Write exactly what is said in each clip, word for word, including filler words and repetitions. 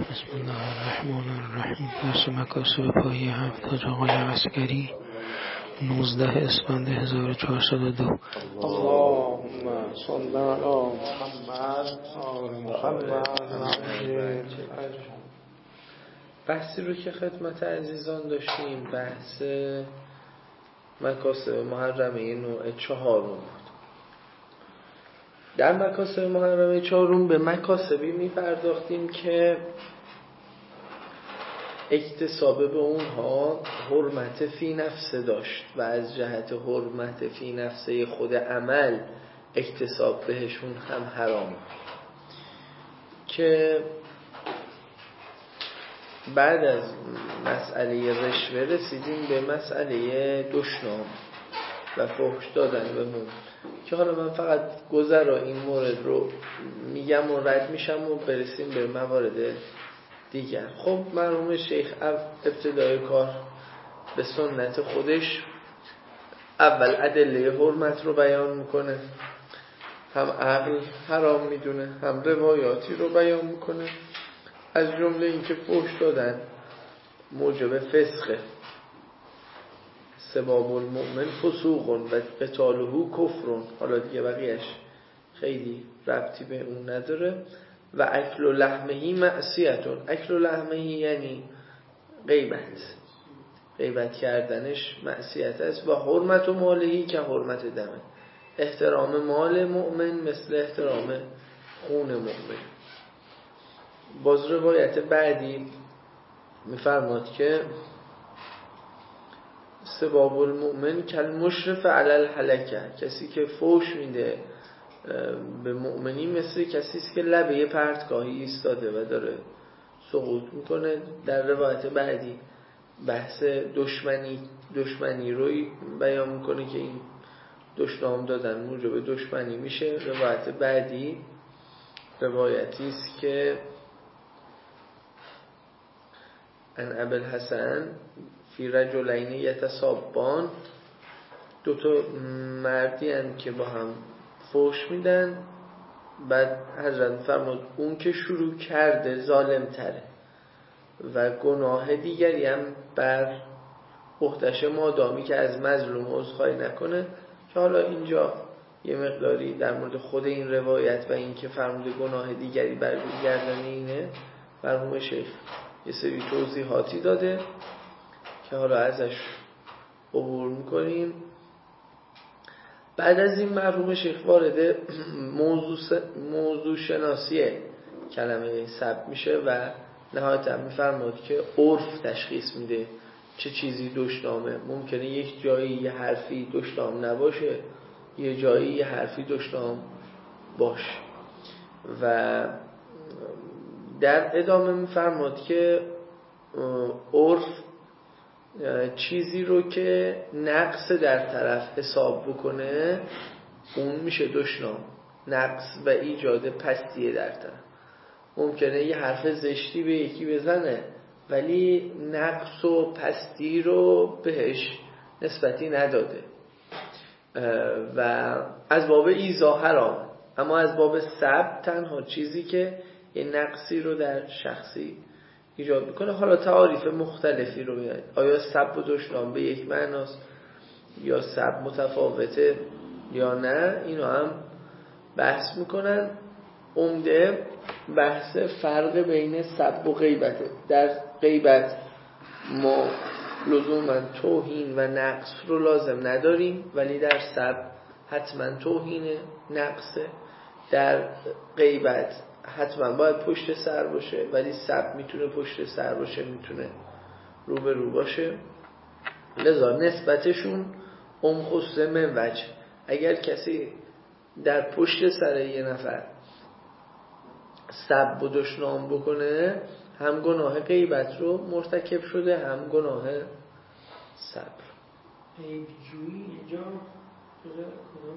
بسم الله الرحمن الرحیم. درس مکاسب پایه هفتاد آقای عسکری، نوزده اسفند هزار و چهارصد و دو. اللهم صل علی محمد آل محمد. بحثی رو که خدمت عزیزان داشتیم بحث مکاسب محرمه نوع چهارم بود. در مکاسب محرمه چهارم به مکاسبی می پرداختیم که اکتساب به اونها حرمت فی نفسه داشت و از جهت حرمت فی نفسه خود عمل اکتساب بهشون هم حرام، که بعد از مسئله رشوه رسیدیم به مسئله دشنام و فحش دادن به موم، که حالا من فقط گذرا این مورد رو میگم و رد میشم و برسیم به موارد دیگر. خب مرحوم شیخ ابتدای کار به سنت خودش اول ادله حرمت رو بیان میکنه، هم عقل حرام میدونه، هم روایاتی رو بیان میکنه، از جمله اینکه فحش دادن موجب فسقه، سباب المؤمن فسوق و قتاله کفر. حالا دیگه بقیهش خیلی ربطی به اون نداره. و اکل و لحمهی معصیتون. اکل و لحمهی یعنی غیبت، غیبت کردنش معصیت است. و حرمت و مالهی که حرمت دمه، احترام مال مؤمن مثل احترام خون مؤمن. باز روایت بعدی میفرماد که سباب المؤمن کل مشرف علی الهلکه، کسی که فحش میده به مؤمنی مثل کسی است که لبه پرتگاهی ایستاده و داره سقوط میکنه. در روایت بعدی بحث دشمنی دشمنی رو بیان میکنه که این دشنام دادن موجب دشمنی میشه. روایت بعدی روایتی است که ان ابی الحسن فی رجلین یتسابان، دو تا مردی هستند که با هم فحش میدن. بعد حضرت فرمود اون که شروع کرده ظالم تره و گناه دیگری هم بر عهده‌ش مادامی که از مظلوم عذرخواهی نکنه. که حالا اینجا یه مقداری در مورد خود این روایت و این که فرمود گناه دیگری بر گردن اینه مرحوم شیخ یه سری توضیحاتی داده که حالا ازش عبور میکنیم. بعد از این مرحوم شیخ وارد موضوع, موضوع شناسی کلمه سب میشه و نهایتا میفرماد که عرف تشخیص میده چه چیزی دشنامه. ممکنه یک جایی یه حرفی دشنام نباشه، یه جایی یه حرفی دشنام باشه. و در ادامه میفرماد که عرف چیزی رو که نقص در طرف حساب بکنه اون میشه دشنام، نقص و ایجاد پستیه در طرف. ممکنه یه حرف زشتی به یکی بزنه ولی نقص و پستی رو بهش نسبتی نداده و از باب ایذا حرام. اما از باب سب تنها چیزی که یه نقصی رو در شخصی ایجاد میکنه. حالا تعاریف مختلفی رو میاد، آیا سب و دشنام به یک معناست یا سب متفاوته یا نه، اینو هم بحث میکنن. عمده بحث فرق بین سب و غیبته. در غیبت ما لزوما توهین و نقص رو لازم نداریم، ولی در سب حتما توهین نقصه. در غیبت حتما باید پشت سر باشه، ولی سب میتونه پشت سر باشه، میتونه رو به رو باشه. لذا نسبتشون ام خصوص من وجه. اگر کسی در پشت سر یه نفر سب و دشنام بکنه هم گناه غیبت رو مرتکب شده هم گناه سب. عیبجویی اینجا کدام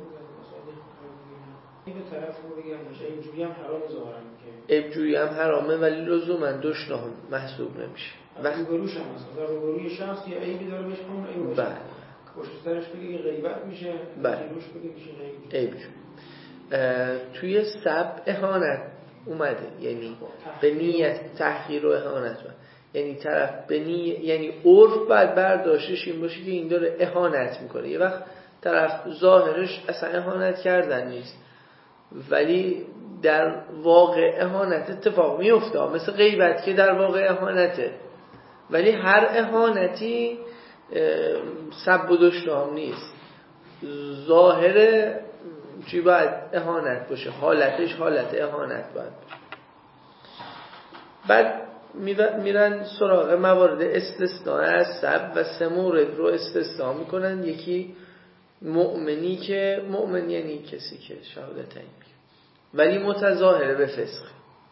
این به طرف رو بگم باشه عیبجویی هم حرام ظاهرا که عیبجویی هم حرامه ولی لزوما دشنام محسوب نمیشه. روبروش هم هست، مثلا روبروی شخص یه عیبی داره بهش همون عیب باشه. بله. پشت سرش بگه غیبت میشه، بله. جلوش بگه میشه عیبجویی. توی سب اهانت اومده، یعنی به نیت تحقیر و اهانت باید. یعنی طرف به نیت، یعنی عرف باید برداشتش این باشه که این داره اهانت میکنه. یه وقت طرف ظاهرش اصلا اهانت کردن نیست ولی در واقع اهانت اتفاق میفته، مثل غیبت که در واقع اهانته، ولی هر اهانتی سب و دشنام نیست. ظاهر چی باید اهانت باشه، حالتش حالت اهانت باید باشه. بعد میرن سراغ موارد استثناء از سب و سه مورد رو استثناء میکنن. یکی مؤمنی که مؤمن یعنی کسی که شهادتین میگه ولی متظاهره به فسق.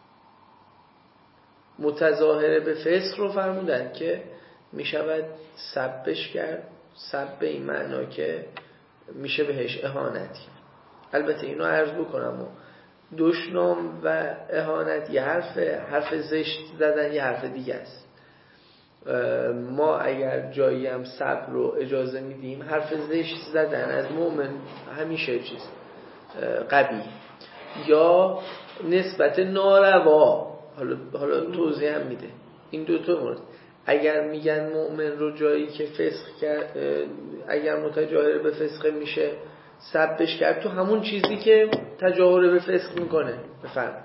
متظاهره به فسق رو فرمودن که میشود سبش کرد، سب به این معنا که میشه بهش اهانت کرد. البته اینو عرض بکنم و دشنام و اهانت یه حرف حرف زشت زدن یه حرف دیگه است. ما اگر جایی هم سب رو اجازه میدیم، حرف زشت زدن از مؤمن همیشه چیز قبیح یا نسبت ناروا. حالا حالا توضیح هم میده این دو تا مورد. اگر میگن مؤمن رو جایی که فسق کرد، اگر متجاهر به فسق میشه سبش کرد، تو همون چیزی که تجاهر به فسق میکنه. بفرم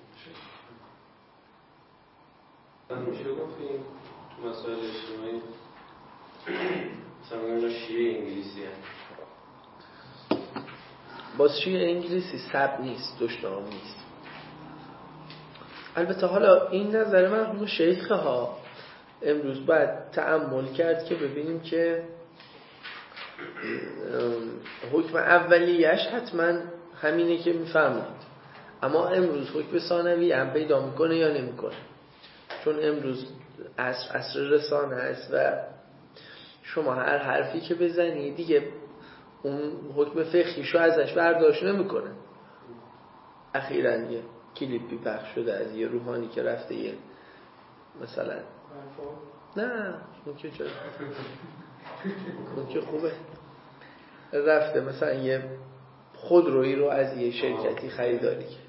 میشه گفتیم تو مسائل اجتماعی مثلا اینا شیعه انگلیسی هست، باز شیعه انگلیسی سب نیست، دشنام نیست. البته حالا این نظر مرحوم شیخ ها امروز باید تأمل کرد که ببینیم که حکم اولیش حتما همینه که میفرماید، اما امروز حکم ثانوی هم پیدا میکنه یا نمیکنه. چون امروز عصر عصر رسانه است و شما هر حرفی که بزنی دیگه اون حکم فقهیشو ازش برداشت نمیکنه. اخیراً یه کلیپی پخش شده از یه روحانی که رفته یه مثلا نه اون که چرا اون که خوبه رفته مثلا یه خودرویی رو از یه شرکتی خریداری کرد.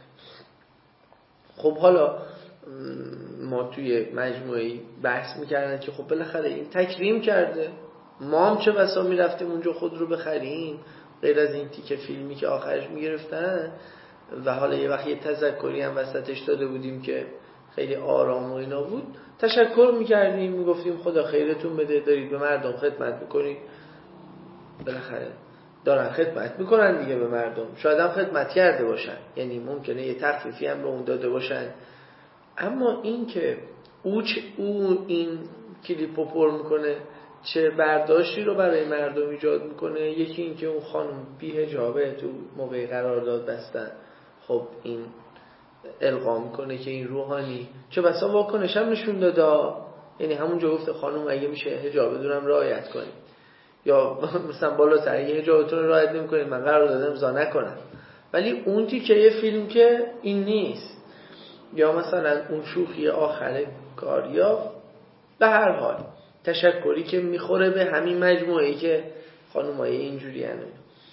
خب حالا ما توی مجموعه‌ای بحث میکردن که خب بالاخره این تکریم کرده، ما هم چه بسا میرفتیم اونجا خود رو بخریم غیر از این تیکه فیلمی که آخرش میگرفتن و حالا یه وقت یه تذکری هم وسطش داده بودیم که خیلی آرام و اینا بود، تشکر میکردیم میگفتیم خدا خیرتون بده دارید به مردم خدمت میکنید. بالاخره دارن خدمت میکنن دیگه به مردم، شاید هم خدمت کرده باشن، یعنی ممکنه یه تخفیفی هم به اون داده باشن. اما این که او, چ... او این کلیپو پر میکنه چه برداشتی رو برای مردم ایجاد میکنه. یکی این که اون خانم بی حجابه تو موقع قرارداد بستن، خب این القا میکنه که این روحانی چه بسا واکنش هم نشون داده، یعنی همونجا گفته خانم اگه میشه حجاب دونم رعایت کنید یا مثلا بالاتر اگه حجابتون رو رعایت نمیکنید من قرارداد امضا نکنم. ولی اون تیکه یه فیلم که این نیست، یا مثلا اون شوخی آخر کار، یا به هر حال تشکری که میخوره به همین مجموعه‌ای که خانمای اینجوری هنه.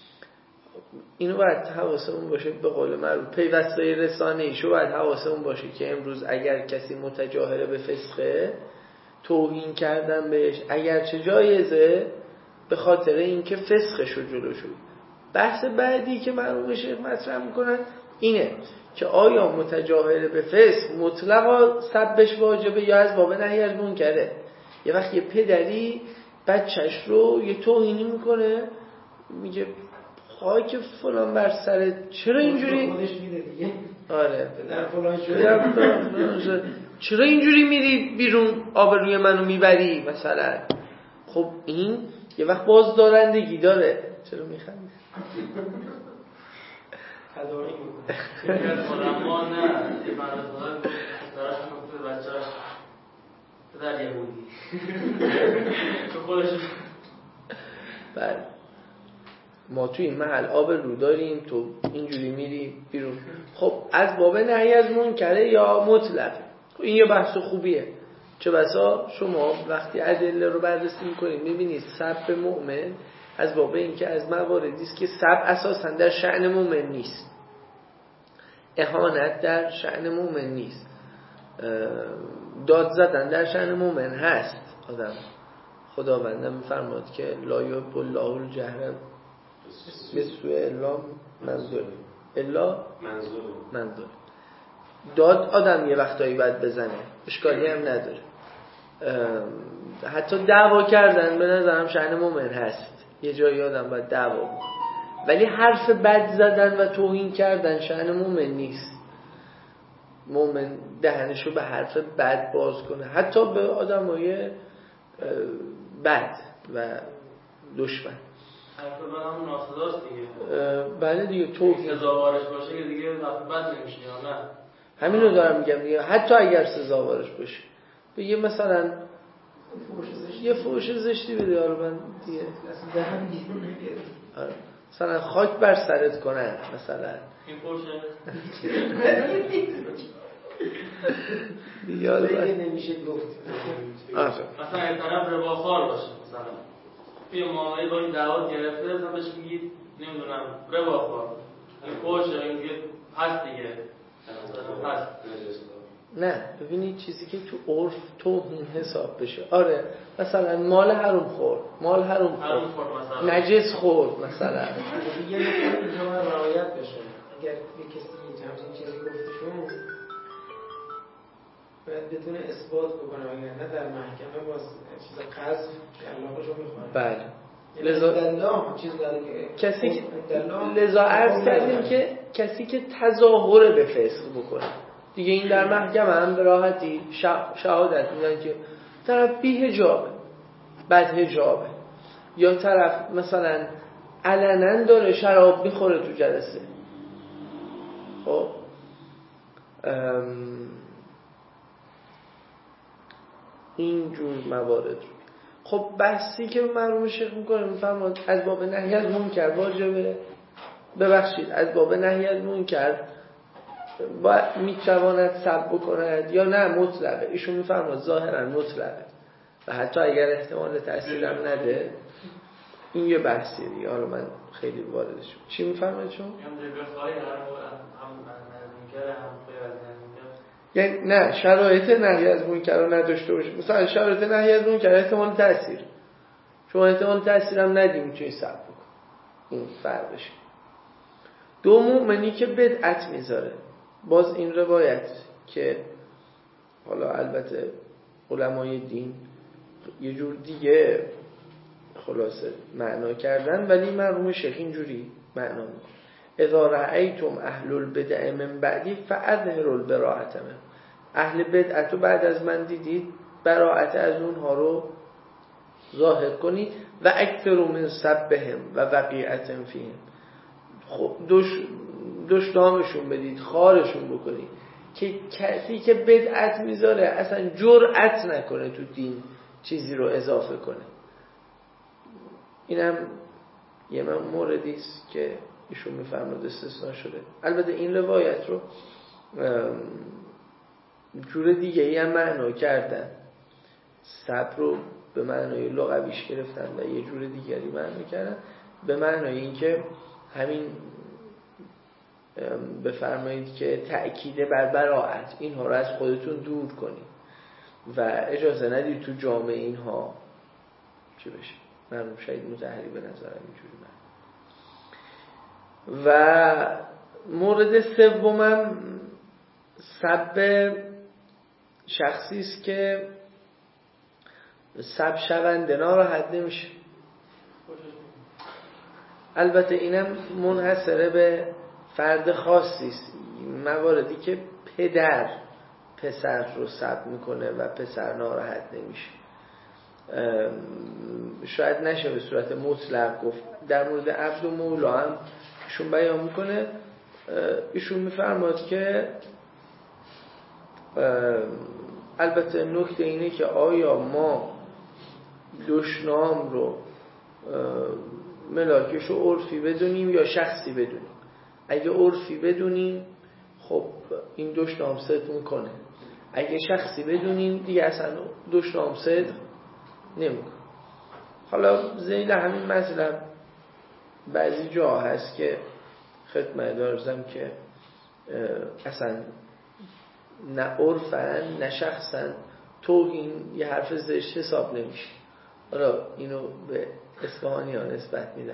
اینو باید حواسمون باشه، به قول معروف پیوستای رسانه ایشو باید حواسمون باشه که امروز اگر کسی متجاهره به فسقه توهین کردن بهش اگر چه جایزه به خاطر اینکه فسقشو جلو شد. بحث بعدی که مرحوم شیخ مطرح میکنن اینه که آیا متجاهره به فسق مطلقا سبش واجبه یا از باب نهی از منکره. یه وقت یه پدری بچهش رو یه توهینی میکنه میگه خاک فلان بر سرت چرا اینجوری خودش میده دیگه. آره در فلان شده چرا اینجوری میری بیرون آبروی منو میبری مثلا. خب این یه وقت باز دارندگی داره. چرا میخندی؟ تداری میکنه. یکی از علما نه یه مرد خدا دراش میگفت بچه‌اش پدر یهودی تو خودش. بله ما توی این محل آب رو داریم تو اینجوری میری بیرون. خب از باب نهی از منکره یا مطلق این یه بحث خوبیه. چه بسا شما وقتی ادله رو بررسی میکنید میبینید سب مؤمن از باب این که از مواردی است که سب اساسا در شأن مؤمن نیست. اهانت در شأن مومن نیست، داد زدن در شأن مومن هست. آدم خداوندم میفرماد که لا یحب الله الجهر بالسوء الا منظور الا منظور. داد آدم یه وقتایی باید بزنه، اشکالی هم نداره. حتی دعوا کردن به نظرم شأن مومن هست، یه جایی آدم باید دعوا بکنه، ولی حرف بد زدن و توهین کردن شأن مومن نیست. مومن دهنشو به حرف بد باز کنه، حتی به آدمای بد و دشمن. حرف بد همون ناسزاست دیگه. بله دیگه، توهین سزاوارش باشه که دیگه حرف بد نمیشه یا نه؟ همین رو دارم میگم دیگه. حتی اگر سزاوارش باشه، بگه مثلا یه فحش زشتی بده، آره من دیگه آره. مثلا خاک بر سرت کنن مثلا این فحشه دیگه آره نمیشه گفت. مثلا یه طرف رباخوار باشه، مثلا توی معامله با این دعوت گرفته، مثلا بهش میگید نمیدونم رباخوار، این فحشه، این دیگه هست دیگه هست. نه ببینید چیزی که تو عرف توهین حساب بشه، آره مثلا مال حروم خورد، مال حروم خورد، نجس خورد مثلا، یه نکته اینجا رعایت بشه. اگر به کسی همچین چیزی گفته شد باید بتونه اثبات بکنه، اگر نه در محکمه باز چیز قذف علاقه‌شو میخوره. بله لذا دلله چیز داره که کسی که لذا عرض کردیم که کسی که تظاهر به فسق بکنه دیگه، این در محکمه هم به راحتی شهادت میدن که طرف بی حجابه، بد حجابه، یا طرف مثلا علنا داره شراب میخوره تو جلسه. خب این جور موارد. خب بحثی که مرحوم شیخ میکنه میفرماد از باب نهی از منکر واجبه، ببخشید از باب نهی از منکر باید میتواند سب بکند یا نه مطلقه. ایشون میفرماد ظاهرا مطلقه و حتی اگر احتمال تأثیر هم نده. این یه بحثیه دیگه، حالا من خیلی واردش شدم. چی میفرماید شما؟ یعنی نه شرایط نهی از منکر رو نداشته باشه، مثلا شرایط نهی از منکر احتمال تأثیر، شما احتمال تأثیر هم ندی میتونی سب بکن، این فرقشه. دو مؤمنی که بدعت میذاره، باز این روایت که حالا البته علمای دین یه جور دیگه خلاصه معنا کردن، ولی مرحوم شیخ اینجوری معنا میکنه: اذا رأیتم اهل البدع من بعدی فاظهروا البراءة منهم. اهل بدعت رو بعد از من دیدید، براءت از اونها رو ظاهر کنید. و اکثروا من سبهم و وقیعة فیهم، خب دوش دشنامشون بدید، خارشون بکنید، که کسی که بدعت میذاره اصلا جرأت نکنه تو دین چیزی رو اضافه کنه. اینم یه موردی است که ایشون میفرماد استثناء شده. البته این روایت رو جور دیگه ای هم معنا کردن، صبر رو به معنای لغویش گرفتن و یه جور دیگری معنا کردن به معنای این که همین بفرمایید که تأکید بر براءت، اینها رو از خودتون دور کنید و اجازه ندید تو جامعه اینها چی بشه. مرحوم شهید مطهری به نظرم اینجوری من. و مورد سومم سب شخصی است که سب شونده ناراحت نمیشه. البته اینم منحصره به فرد خاصی است. مواردی که پدر پسر رو سب میکنه و پسر ناراحت نمیشه، شاید نشه به صورت مطلق گفت. در مورد عبد و مولا هم ایشون بیان میکنه، ایشون میفرماد که البته نکته اینه که آیا ما دشنام رو ملاکش رو عرفی بدونیم یا شخصی بدونیم. اگه عرفی بدونیم خب این دشنام صدق میکنه، اگه شخصی بدونیم دیگه اصلا دشنام صدق نمیکنه. حالا ذیل همین مطلب بعضی جا هست که خدمت دارزم که اصلا نه عرفن نه شخصن توهین یه حرف زشت حساب نمیشه. حالا اینو به اصفهانی ها نسبت میدن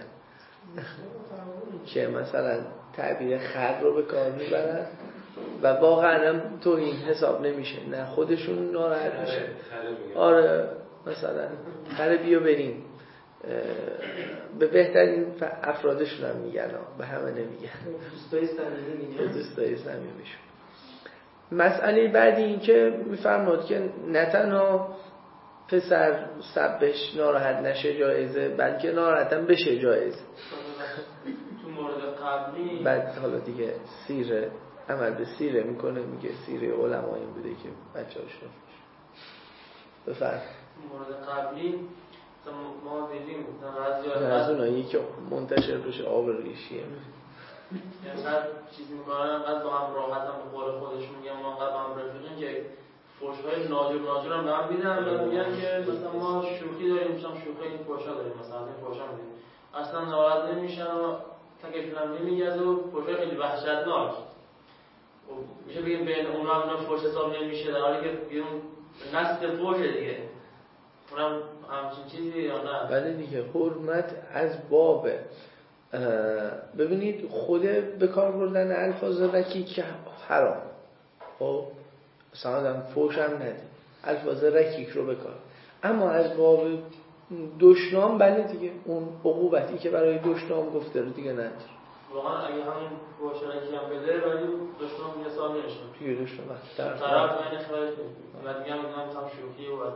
که مثلا تعبیر خر رو به کار میبرن و واقعا هم توهین حساب نمیشه، نه خودشون ناراحت میشه. آره مثلا خر بیو بریم به بهترین افرادشون هم میگن، به همه نمیگن، دوستای صمیمی میگن، دوستای صمیمیشون. مسئله بعدی این که میفرماد که نه تنها پسر سبش ناراحت نشه جایزه، بلکه ناراحتم بشه جایزه. تو مورد قبلی بعد حالا دیگه سیره عمل به سیره میکنه، میگه سیره علمایی بوده که بچه هاش رو بفرم. تو مورد قبلی ما دیدیم از اونایی که منتشر بشه آب ریشیه یعنی هر چیز میکنن انقدر با هم راحت هم به قول خودشون میگن ما انقدر با هم رفیقیم که فوشهای ناجور ناجور هم به هم میدن و میگن که مثلا ما شوخی داریم، مثلا شوخی این فوشا داریم، مثلا این فوشا میدیم، اصلا ناراحت نمیشن و تکشون هم نمیگذه و فوشهای خیلی وحشتناک میشه بگیم بین اون هم اون فوش حساب نمیشه، در حالی که بیرون نسل فوشه دیگه اونم همچین چیزی یا نه؟ بله دیگه، حرمت از باب ببینید خود به کار بردن الفاظ رکیک حرام، خب مثلا آدم فوش هم نده، الفاظ رکیک رو بکار، اما از باب دشنام بله دیگه اون عقوبتی که برای دشنام گفته رو دیگه نداره. واقعا اگه همین فوش رکیک هم بده ولی دشنام یه سال نمیشه دیگه دشنام طرف این خواهد و دیگه هم هم شوخی و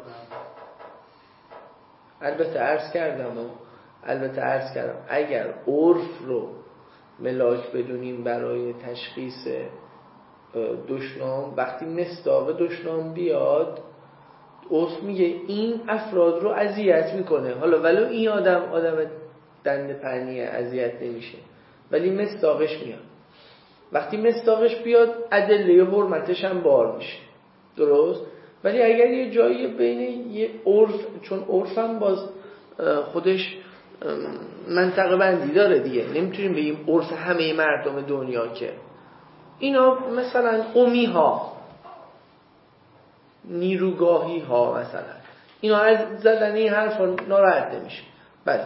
البته عرض کردم و البته عرض کردم اگر عرف رو ملاک بدونیم برای تشخیص دشنام، وقتی مصداق دشنام بیاد عرف میگه این افراد رو اذیت میکنه، حالا ولو این آدم آدم دنده پنیه اذیت نمیشه ولی مصداقش میاد. وقتی مصداقش بیاد ادله حرمتش هم بار میشه، درست؟ ولی اگر یه جایی بین یه عرف، چون عرف هم باز خودش منطقه بندی داره دیگه، نمیتونیم بگیم عرف همه مردم دنیا، که اینا مثلا قمی ها نیروگاهی ها مثلا اینا از زدن این حرفا ناراحت نمیشه. بله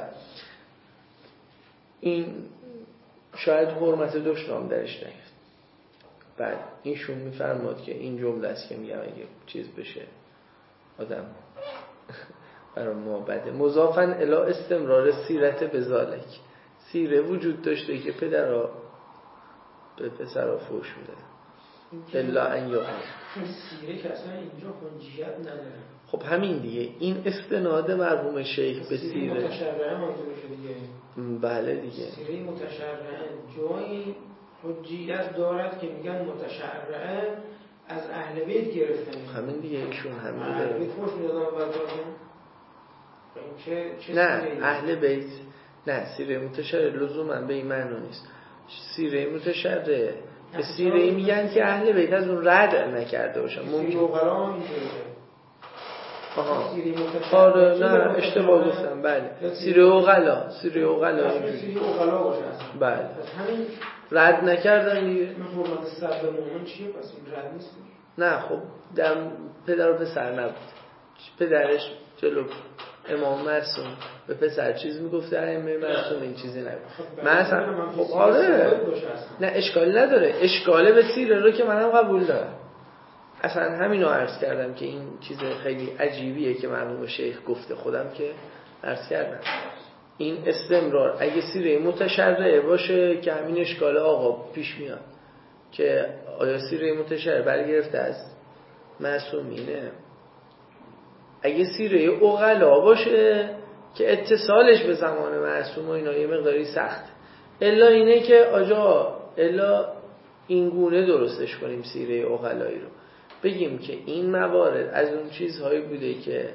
این شاید حرمت دشنام درش نیست. بعد اینشون میفرماد که این جمله است که میگم اگه چیز بشه آدم برای ما بده. مضافن الی استمرار سیرت بذالک، سیره وجود داشته که پدرها به پسرها فوش میدن الا ان یقول، سیره که اصلا اینجا حجیت نداره. خب همین دیگه، این استناد مرحوم شیخ به سیره متشرعه منظورشه دیگه. بله دیگه، سیره متشرعه جایی حجیت دارد که میگن متشرعه از اهل بیت گرفته میشه. همین دیگه ایشون همین اهل بیت فوش میدادن بعدشون چه چه نه اهل بیت نه، سیره متشرع لزوما به این معنی نیست. سیره متشرع به سیره میگن که اهل بیت از اون رد نکرده باشن. ممکن اوغلا اینجوریه. آها سیره متشرع آره نه اشتباه گفتم. بله سیره اوغلا، سیره اوغلا اینجوری سیره اوغلا باشه اصلا. بله همین رد نکردن دیگه. من حرمت سب مومن چیه پس این رد نیست؟ نه خب در پدر و پسر نبود، پدرش جلو امام معصوم به پسر چیز میگفته، ائمه معصوم این چیزی نگفت. من اصلا خب آره نه اشکالی نداره، اشکاله به سیره رو که منم قبول دارم. اصلا همینو عرض کردم که این چیز خیلی عجیبیه که مرحوم شیخ گفته، خودم که عرض کردم این استمرار اگه سیره متشرعه باشه که همین اشکال آقا پیش میاد که آیا سیره متشرع برگرفته از معصومینه. اگه سیره اوغلا باشه که اتصالش به زمان معصوم و اینا یه مقداری سخت، الا اینه که آجا الا این گونه درستش کنیم سیره اوغلایی رو، بگیم که این موارد از اون چیزهایی بوده که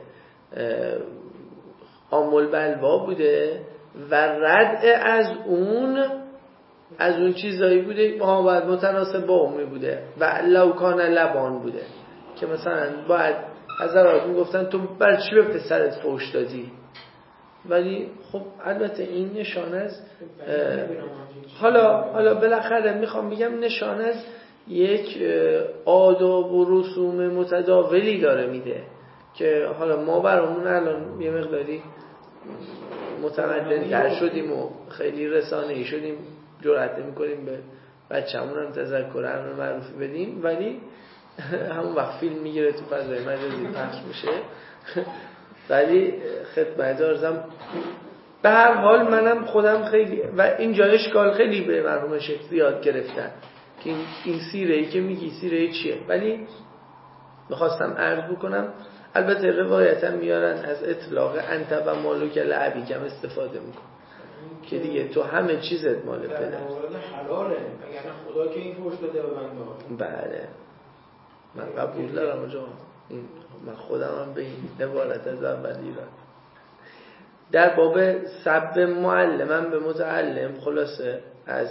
عامل بلوا بوده و رد از اون از اون چیزهایی بوده ما باید متناسب با عمومی بوده و لوکان لبان بوده که مثلا باید حضرات میگفتن تو برای چی به پسرت فوش دادی؟ ولی خب البته این نشان از حالا حالا بالاخره میخوام بگم نشان از یک آداب و رسوم متداولی داره میده که حالا ما برامون الان یه مقداری متمدن‌تر شدیم و خیلی رسانه‌ای شدیم، جرئت نمی‌کنیم به بچه‌مون هم تذکر امر معروفی بدیم، ولی همون وقت فیلم میگیره تو فضای مجازی پخش میشه. ولی خدمت عرضم به هر حال منم خودم خیلی و این جای اشکال خیلی به مرحوم شیخ زیاد گرفتن که این سیره‌ای که میگی سیره چیه، ولی میخواستم عرض بکنم البته روایتا میارن از اطلاق انت و مالک لعبی کم استفاده میکن که دیگه تو همه چیزت مال پدر مورد حلاله، اگر خدا که این فوش داده به بنده. بله من قبول دارم آجا، این من خودم هم به این عبارت از اولی را در باب سب معلمم به متعلم خلاصه از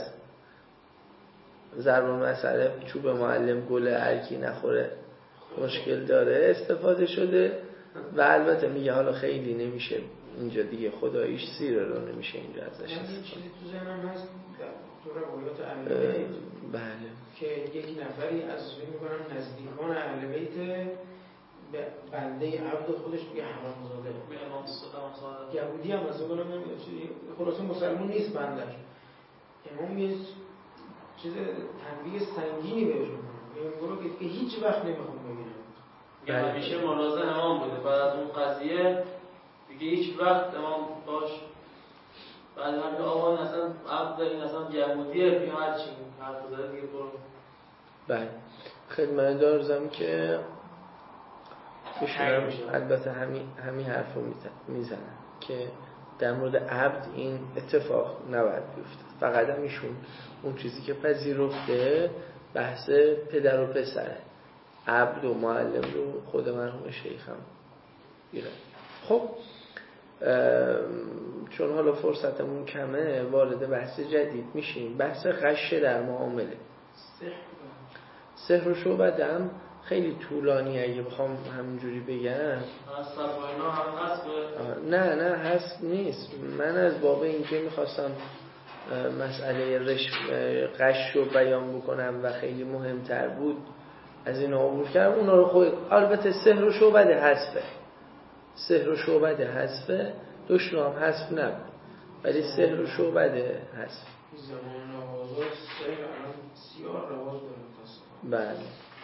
ضرب مسئله چوب معلم گل هرکی نخوره مشکل داره استفاده شده و البته میگه حالا خیلی نمیشه اینجا دیگه خداییش سیره رو نمیشه اینجا ازش استفاده. یه چیزی تو ذهنم هست تو روایات اهل بیت بله که یک نفری از میگم نزدیکان اهل بیت به بنده عبد خودش میگه حرامزاده، امام صادق یهودی هم از اون نمیگه خلاصه مسلمان نیست بندش. امام یه چیز تنبیه سنگینی بهش میگه که هیچ وقت نمیخوام ببینم. یه همیشه ملاحظه امام بوده بعد از اون قضیه دیگه هیچ وقت امام باش بعد هم که آقا اصلا عبد این اصلا یهودیه بیا هر چی حرف زده دیگه برو. بله خدمت دارزم که بشونم البته همین همین حرف رو میزنن که در مورد عبد این اتفاق نباید بیفته، فقط هم ایشون اون چیزی که پذیرفته بحث پدر و پسره، عبد و معلم رو خود مرحوم شیخ هم بیره. خب چون حالا فرصتمون کمه وارد بحث جدید میشیم، بحث غش در معامله. سحر و شعبده هم خیلی طولانی اگه بخوام همینجوری بگم نه نه هست نیست. من از باب اینکه میخواستم مسئله غش رو بیان بکنم و خیلی مهمتر بود از این عبور کردم اونا رو خود. البته سحر و شعبده حذفه، سحر و شعبده حذفه، دشنو هم حذف نبود ولی سحر و شعبده حذف. زمان نوازات سحر الان سیار رواز داره. بله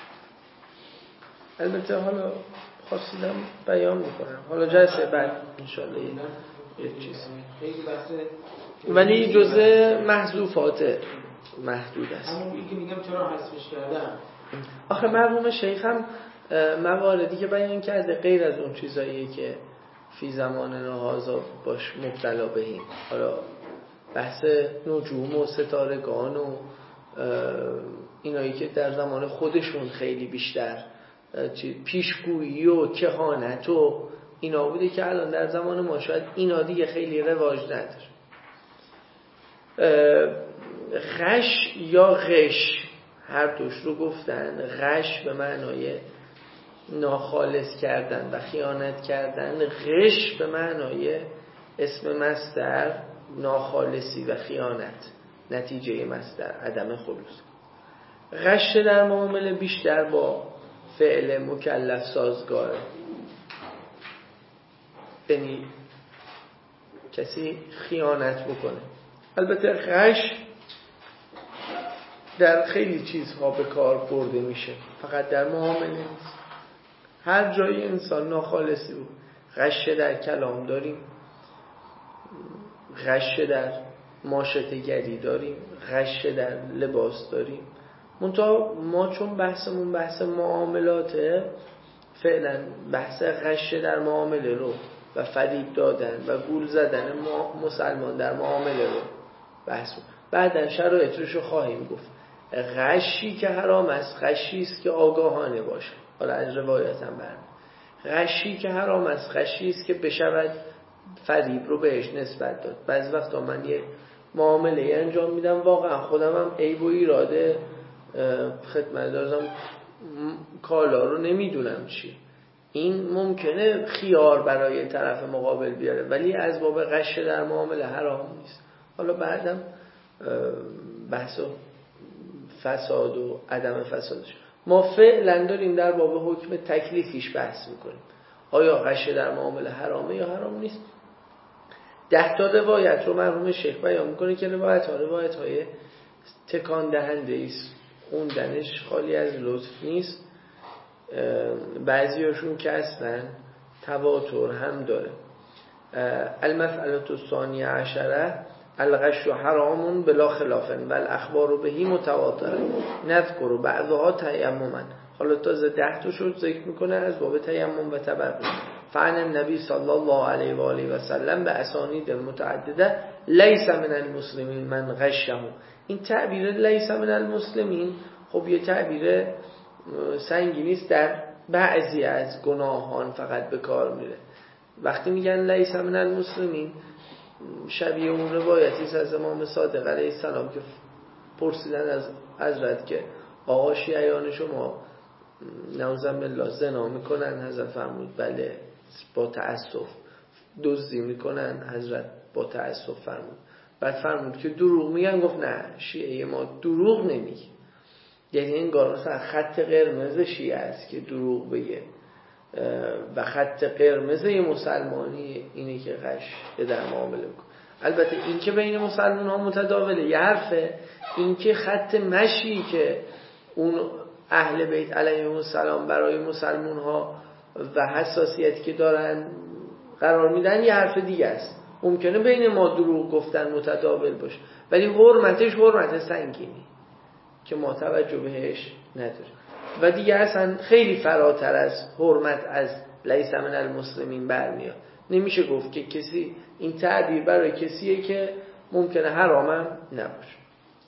البته حالا خواستیدم بیان میکنم حالا جلسه بعد انشالله یک چیز خیلی بحثه ولی جزء محذوفات محدود است. همون که میگم چرا حذفش کردم آخه مرحوم شیخ هم مواردی که بیان کرده غیر از اون چیزاییه که فی زمان هذا باش مبتلا بهیم، حالا بحث نجوم و ستارگان و اینایی که در زمان خودشون خیلی بیشتر پیشگویی و کهانت و اینا بوده که الان در زمان ما شاید اینا دیگه خیلی رواج نداره. غش یا غش هر دوش رو گفتن. غش به معنای ناخالص کردن و خیانت کردن، غش به معنای اسم مصدر ناخالصی و خیانت نتیجه مصدر عدم خلوص. غش در معامله بیشتر با فعل مکلف سازگاره، یعنی کسی خیانت بکنه. البته غش در خیلی چیزها به کار برده میشه، فقط در معامله نیست. هر جای انسان ناخالصی بود. غش در کلام داریم، غش در ماشطه‌گری داریم، غش در لباس داریم. منتها ما چون بحثمون بحث معاملاته فعلا بحث غش در معامله رو و فریب دادن و گول زدن مسلمان در معامله رو بحث بعدن شرایطش رو خواهیم گفت. غشی که حرام است غشی است که آگاهانه باشه. حالا از روایت هم برم غشی که حرام است غشی است که بشود فریب رو بهش نسبت داد. بعضی وقتا من یه معامله انجام میدم واقعا خودم هم عیب و ایراده خدمت دارم کالا رو نمیدونم چی، این ممکنه خیار برای طرف مقابل بیاره، ولی از باب غش در معامله حرام نیست. حالا بعدم بحث و فساد و عدم فسادش ما فعلا داریم در باب حکم تکلیفیش بحث میکنیم. آیا غش در معامله حرامه یا حرام نیست؟ ده تا روایت رو مرحوم شیخ بیان میکنه که روایت ها روایت های تکان دهنده است، اون دنش خالی از لطف نیست. بعضی هاشون که اصلا تواتر هم داره. المسئله الثانیه عشره الغش حرام بلا خلاف و الاخبار بهی متواتره نذکر بعضها تیمما. حالا تازه ده تا شد ذکر میکنه از باب تیمم و تبرک. فعن النبی صلی الله علیه و آله و سلم به اسانید متعدده لیس من المسلمین من غشه. این تعبیر لیس من المسلمین خب یه تعبیر سنگینی است، در بعضی از گناهان فقط به کار میره. وقتی میگن لیس من المسلمین شبیه اون روایتی است از امام صادق علیه السلام که پرسیدن از حضرت که آقا شیعیان شما نعوذ بالله زنا میکنن؟ حضرت فرمود بله با تأسف. دزدی میکنن؟ حضرت با تأسف فرمود. بعد فرمود که دروغ میگن؟ گفت نه شیعه ما دروغ نمیگه. یعنی انگار مثلا خط قرمز شیعه است که دروغ بگه و خط قرمز مسلمانی اینه که غش در معامله میکنه. البته این که بین مسلمان ها متداوله یه حرفه، این که خط مشی که اون اهل بیت علیهم السلام برای مسلمان ها و حساسیتی که دارن قرار میدن یه حرف دیگه است. ممکنه بین ما دروغ گفتن متداول باشه، ولی حرمتش حرمت سنگینی که ما توجه بهش نداریم و دیگه اصلا خیلی فراتر از حرمت از لیس من المسلمین برمیاد. نمیشه گفت که کسی این تعبیر برای کسیه که ممکنه حرامم نباشه.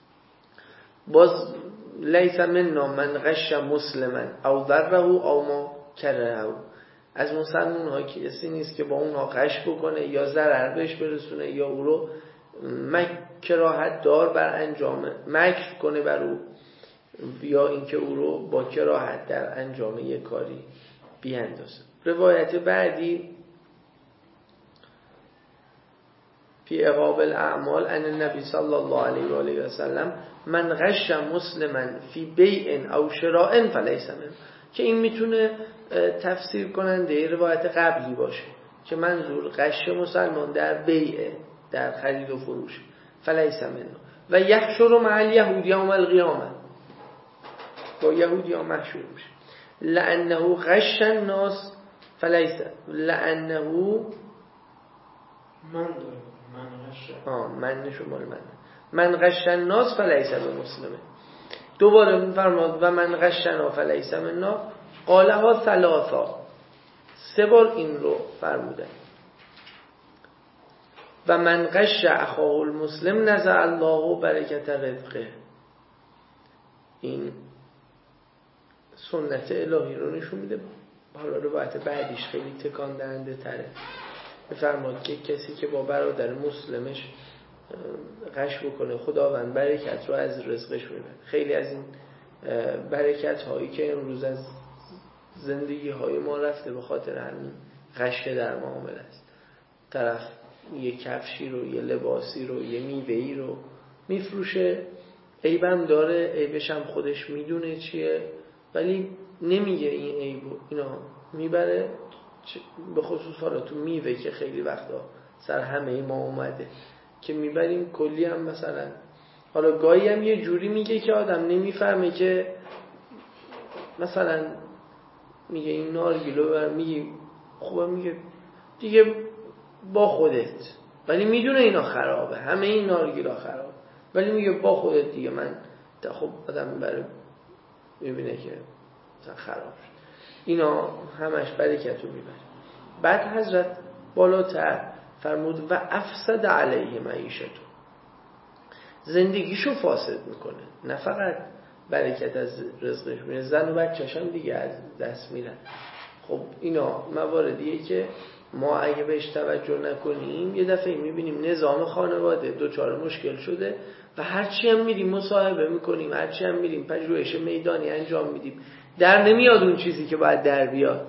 باز لیس منا من غش مسلمن او ضره او ما کرهه. از مسلمان ها کسی نیست که با اونها غش بکنه یا ضرر بهش برسونه یا او رو کراهت دار بر انجام مکر کنه بر او، یا اینکه او رو با کراهت در انجام یک کاری بیاندازه. روایت بعدی فی عقاب الاعمال ان النبی صلی الله علیه و آله و سلم من غش مسلما فی بیع او شراء فلیس منه، که این میتونه تفسیر کننده روایت قبلی باشه که منظور غش مسلمان در بیع، در خرید و فروش، فلیس منه. و یحشر مع الیهود یوم القیامه، با یهودی ها محشور میشه. لانه غش الناس فلیس لانه من دارم من غش آه من شمال من من غش الناس فلیس بمسلمه. دوباره میفرماد و من غشنا فلیس منا. قالها ثلاثا، سه بار این رو فرمودن. و من غش اخاه المسلم نزع الله برکت رزقه. این سنت الهی رو نشون میده. حالا روایت بعدیش خیلی تکان دهنده تره. میفرماد که کسی که با برادر مسلمش غش بکنه خداوند برکت رو از رزقش میبره. خیلی از این برکت هایی که امروز از زندگی های ما رفته به خاطر همین غش در معامله است. طرف یه کفشی رو، یه لباسی رو، یه میوه‌ای رو میفروشه، عیبم داره، عیبش هم خودش میدونه چیه، ولی نمیگه این عیبو. اینا میبره، به خصوص حالا تو میوه که خیلی وقتا سر همه ما اومده که میبریم کلی هم مثلا حالا گاهی هم یه جوری میگه که آدم نمیفهمه که مثلا میگه این نارگیلو بر میگه خوبه، میگه دیگه با خودت، ولی میدونه اینا خرابه، همه این نارگیلا خرابه، ولی میگه با خودت دیگه. من خب آدم میبره میبینه که مثلا خراب شد. اینا همش برکت رو میبره. بعد حضرت بالاتر فرمود و افسد علیه معیشتو، زندگیشو فاسد میکنه، نه فقط برکت از رزقش میره، زن و بچه‌ش هم دیگه از دست میرن. خب اینا مواردیه که ما اگه بهش توجه نکنیم یه دفعه میبینیم نظام خانواده دوچار مشکل شده و هرچی هم میریم مصاحبه میکنیم، هرچی هم میریم پژوهش میدانی انجام میدیم، در نمیاد اون چیزی که باید در بیاد.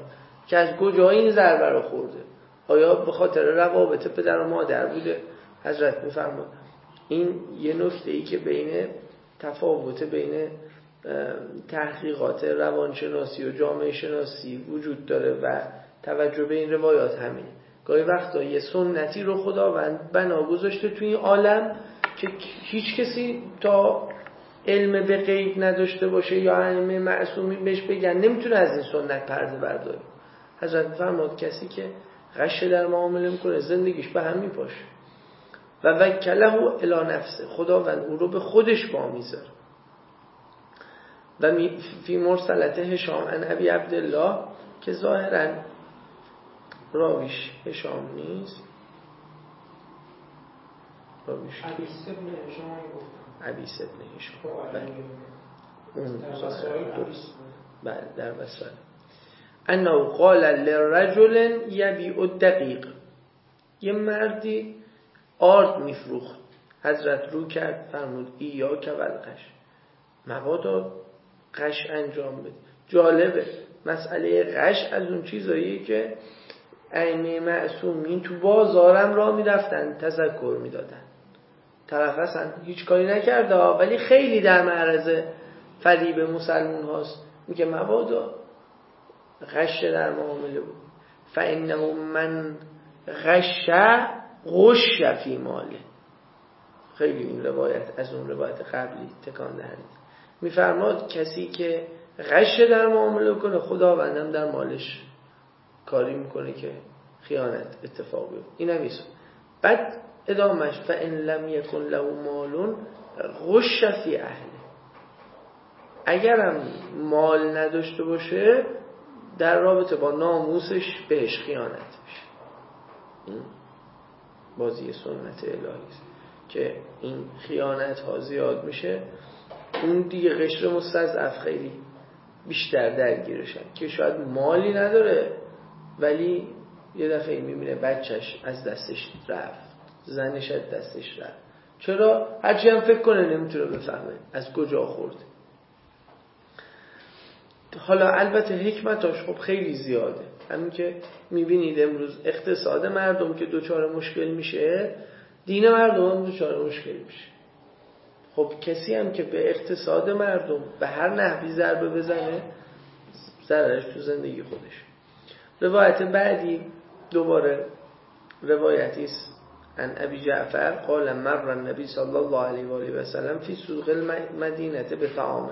که از کجا این ضربه رو خورده. آیا به خاطر روابط پدر و مادر بوده؟ حضرت میفرماد این یه نکته ای که بین تفاوت بین تحقیقات روانشناسی و جامعه شناسی وجود داره و توجه به این روایات همین. گاهی وقتا یه سنتی رو خداوند بنا گذاشته توی این عالم که هیچ کسی تا علم به غیب نداشته باشه یا علم معصومی بهش بگن نمیتونه از این سنت پرده برداره. حضرت میفرماد کسی که غش در معامله میکنه زندگیش به هم میپاشه. و وکله الی نفسه، خداوند او رو به خودش با میذاره. و فی مرسلت هشام عن ابی عبدالله که ظاهرا راویش هشام نیست، راویش عبیس ابن هشام گفتم، عبیس ابن هشام بله اون بله در وسائل انه قال لرجل یبیع الدقیق، یه مردی آرد میفروخت. حضرت رو کرد فرمود ایاک والغش، مبادا غش انجام بده. جالبه مسئله غش از اون چیزاییه که ائمه معصومین تو بازارم را میرفتن تذکر میدادن. طرف اصلا هیچ کاری نکرده ولی خیلی در معرض فریب مسلمون هاست، میگه مبادا غش در معامله بود. فانه من غش غش فی ماله. خیلی این روایت از اون روایت قبلی تکان دهنده. میفرماد کسی که غش در معامله کنه خداوندم در مالش کاری میکنه که خیانت اتفاق بیفته. این هم ایست. بعد ادامهش فان لم یکن له مال غش فی اهله، اگرم مال نداشته باشه در رابطه با ناموسش بهش خیانت میشه. این بازی سنت الهی است که این خیانت ها زیاد میشه. اون دیگه قشر مستضعف خیلی بیشتر درگیرشن که شاید مالی نداره ولی یه دفعه میبینه بچهش از دستش رفت، زنش از دستش رفت. چرا؟ هرچی هم فکر کنه نمیتونه بفهمه از کجا خورده. حالا البته حکمتاش خب خیلی زیاده. همین که میبینید امروز اقتصاد مردم که دوچار مشکل میشه، دین مردم هم دوچار مشکل میشه. خب کسی هم که به اقتصاد مردم به هر نحوی ضربه بزنه ضررش تو زندگی خودش. روایت بعدی دوباره روایتی است عن ابی جعفر قال مر النبی صلی الله علیه و آله و سلم فی سوق المدینه بطعام.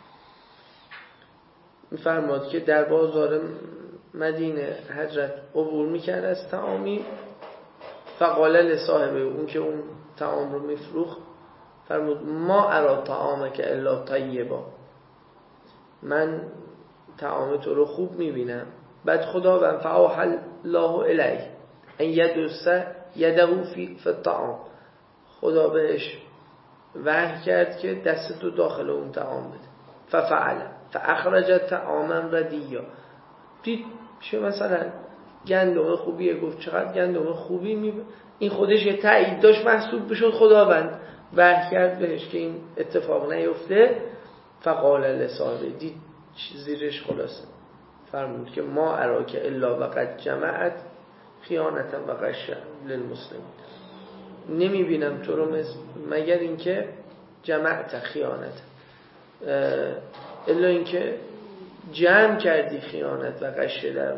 میفرماد که در بازار مدینه حضرت عبور میکرد از طعامی. فقال لصاحب اون که اون طعام رو میفروخت فرمود ما ارا طعامک الا طیبا، من طعام تو رو خوب میبینم. بعد خدا و فاوحى الله الیه ان یدس یده فی الطعام، خدا بهش وحی کرد که دست تو داخل اون طعام بده. ففعل فاخرج طعاما ردیا. دید چه مثلا گندم خوبیه، گفت چقدر گندم خوبی می این خودش یه تایید داشت محسوب بشد. خداوند وحی کرد بهش که این اتفاق نیفته. فقال لصاحب، دید زیرش خلاصه فرمود که ما اراک الا وقد جمعت خیانتا و غش للمسلمین، نمی بینم تو رو مگر اینکه جمعت خیانت، الا اینکه جمع کردی خیانت و غش در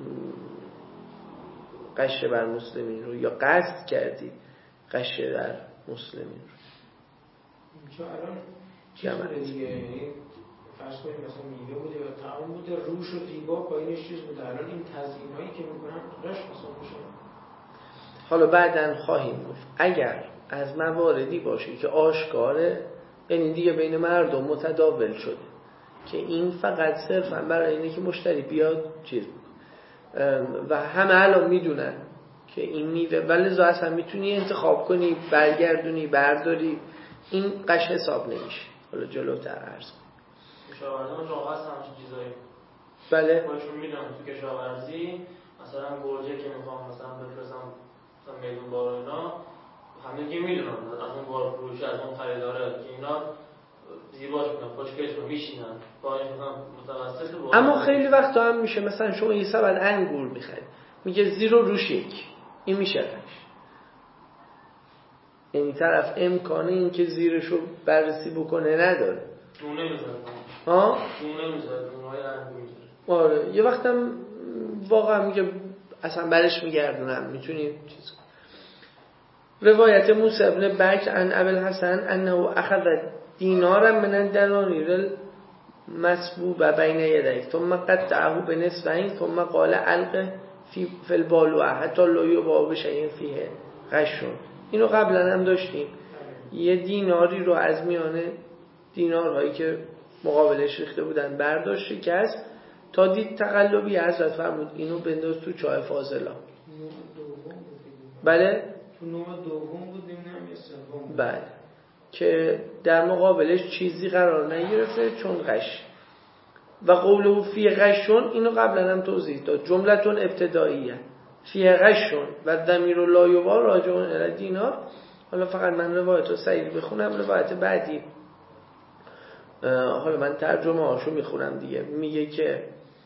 غش بر مسلمین رو، یا قصد کردی غش در مسلمین رو. چون الان جمع دیگه فرض کنیم مثلا میوه بوده یا طعام بوده روش و دیبا پایینش چیز بوده، الان این تزیین هایی که میکنن غش مثلا میشه. حالا بعدن خواهیم گفت اگر از مواردی باشه که آشکاره، یعنی دیگه بین مردم متداول شده که این فقط صرفا برای اینه که مشتری بیاد چیز و همه الان میدونن که این میوه ولذا اصلا میتونی انتخاب کنی برگردونی برداری، این قش حساب نمیشه. حالا جلوتر عرض کنم کشاورزان جا هست همچین چیزایی. بله خودشون میدونم تو کشاورزی مثلا گرجه که میخوام مثلا بفرستم مثلا میدون بار اینا همه که میدونن از اون بار فروشی از اون خریداره که اینا زیباش کنن، خوشگلش کنن، میشینن با این متوسط. اما خیلی وقتا هم میشه مثلا شما یه سبد انگور میخرید، میگه زیر و روش یک، این میشه قش. یعنی طرف امکانه این که زیرشو بررسی بکنه نداره. دونه میذاره. ها؟ دونه میذاره، دونه‌های انگور میذاره. آره یه وقتم واقعا میگه اصلا برش میگردونم، میتونیم چیز. روایت موسی ابن بکر عن ابی الحسن انه اخذ دینارا من الدنانیر المسبوبه بین یدیه ثم قطعه بنصفین ثم قال القه فی فی البالوعه حتی لا یباع بشیء فیه غش. اینو قبلا هم داشتیم. یه دیناری رو از میانه دینارهایی که مقابلش ریخته بودن برداشت شکست تا دید تقلبی حضرت فرمود اینو بنداز تو چای فاضلا. بله تو نوع دوم بود، نمیدونم یا سوم. بله که در مقابلش چیزی قرار نگرفته چون غش. و قوله فی غشون اینو قبلا هم توضیح داد، جملتون ابتداییه فی غشون و ضمیر لا یباع راجع الی دینار. حالا فقط من روایت رو سریع بخونم، روایت بعدی حالا من ترجمه هاشو میخونم دیگه. میگه که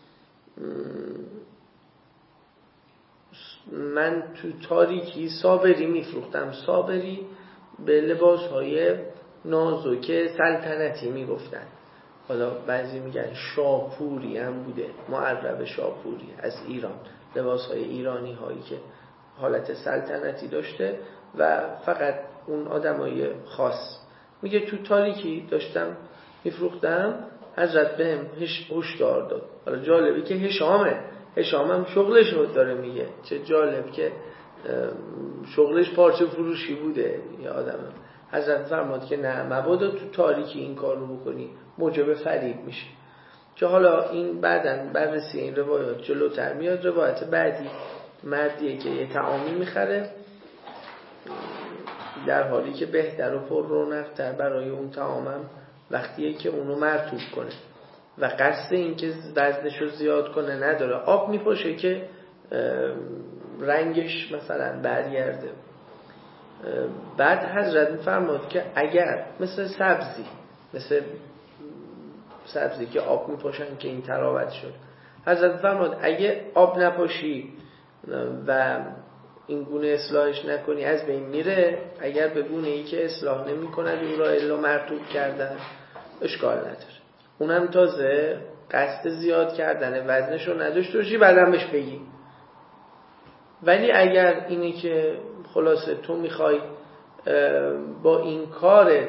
من تو تاریکی صابری میفروختم. صابری به لباس های نازک سلطنتی میگفتن. حالا بعضی میگن شاپوری هم بوده، معرب شاپوری از ایران، لباس های ایرانی هایی که حالت سلطنتی داشته و فقط اون آدمای خاص. میگه تو تاریکی داشتم میفروختم، حضرت بهم هشدار داد. حالا جالبی که هشامه هشام هم شغلش رو داره میگه. چه جالب که شغلش پارچه فروشی بوده یه آدم. حضرت فرمود که نه مبادا تو تاریکی این کار رو بکنی، موجب فریب میشه. که حالا این بعدن بررسی این روایات جلوتر میاد. روایت بعدی مردیه که یه طعامی میخره در حالی که بهتر و پر رونق‌تر برای اون طعامم وقتیه که اونو مرطوب کنه و قصد این که وزنش رو زیاد کنه نداره. آب میپاشه که رنگش مثلا برگرده. بعد حضرت میفرماد که اگر مثل سبزی مثل سبزی که آب میپاشن که این تراوت شد، حضرت فرماد اگه آب نپاشی و این گونه اصلاحش نکنی از بین میره. اگر به گونه ای که اصلاح نمی کند او را الا مرطوب کردن اشکال نداره. اونم تازه قصد زیاد کردن وزنش رو نداشته باشی بعدم بهش بگی. ولی اگر اینه که خلاصه تو میخوای با این کارت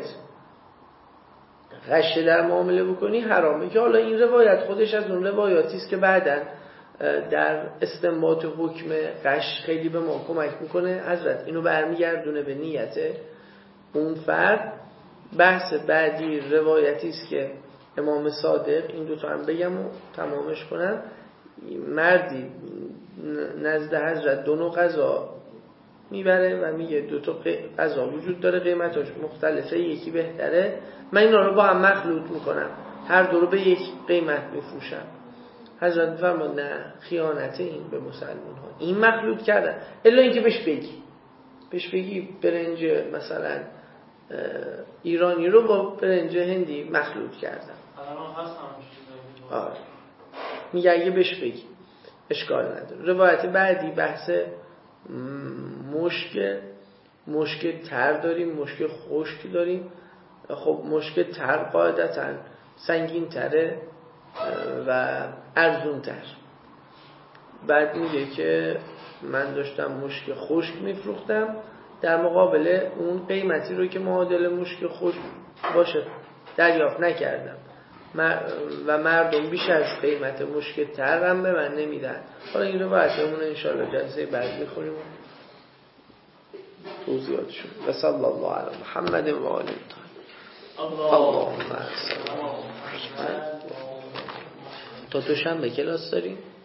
غش در معامله بکنی حرامه. که حالا این روایت خودش از اون روایاتی است که بعداً در استنباط حکم غش خیلی به ما کمک میکنه. حضرت اینو برمیگردونه به نیت اون فرد. بحث بعدی روایتی است که امام صادق، این دو تا هم بگم و تمامش کنم، مردی نزد حضرت دو نوع غذا میبره و میگه دو تا غذا وجود داره قیمتاش مختلفه، یکی بهتره، من اینا رو با هم مخلوط میکنم، هر دو رو به یک قیمت میفروشم. حضرت فرمود نه، خیانت این به مسلمان ها این مخلوط کردن. الا اینکه بهش بگی بهش بگی برنج مثلا ایرانی رو با برنج هندی مخلوط کردن. آره میگه اگه بهش بگی اشکال نداره. روایت بعدی بحث مشک مشک تر داریم، مشک خشک داریم. خب مشک تر قاعدتاً سنگین تره و ارزون تر. بعد میگه که من داشتم مشک خشک میفروختم در مقابل اون قیمتی رو که معادل مشک خشک باشه دریافت نکردم و مردم بیش از قیمت مشک تر هم به من نمیدن. حالا این رو بعدمون انشاءالله جلسه بعد میخوریم توضیحات شد. و صلی الله علی محمد و آله اللهم صل. تا دوشنبه کلاس داریم.